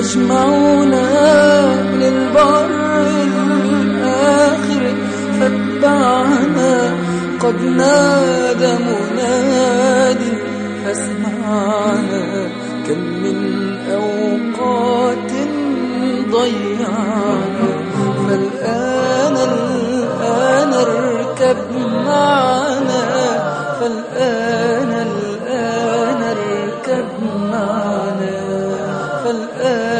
يجمعنا للبر الآخر فاتبعنا، قد نادى منادي فاسمعنا، كم من أوقات ضيعنا، فالآن اركب معنا، فالآن اركب معنا، فالآن